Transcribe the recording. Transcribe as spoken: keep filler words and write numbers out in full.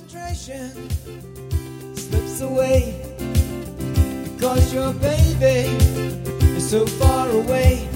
concentration slips away because your baby is so far away.